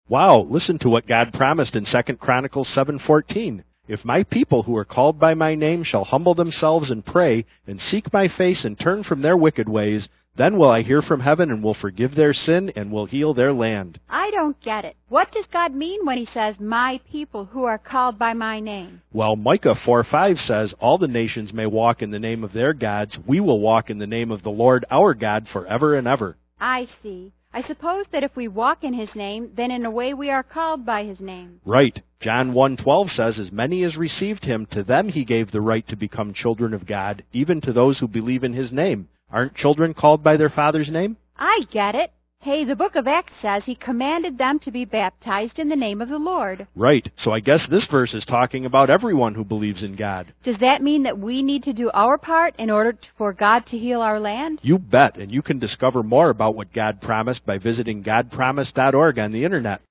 Wow, listen to what God promised in 2 Chronicles 7:14. If my people who are called by my name shall humble themselves and pray and seek my face and turn from their wicked ways, then will I hear from heaven and will forgive their sin and will heal their land. I don't get it. What does God mean when he says, my people who are called by my name? Well, Micah 4:5 says, all the nations may walk in the name of their gods. We will walk in the name of the Lord our God forever and ever. I see. I suppose that if we walk in his name, then in a way we are called by his name. Right. John 1:12 says, as many as received him, to them he gave the right to become children of God, even to those who believe in his name. Aren't children called by their father's name? I get it. Hey, the book of Acts says he commanded them to be baptized in the name of the Lord. Right. So I guess this verse is talking about everyone who believes in God. Does that mean that we need to do our part in order for God to heal our land? You bet. And you can discover more about what God promised by visiting godpromised.org on the internet.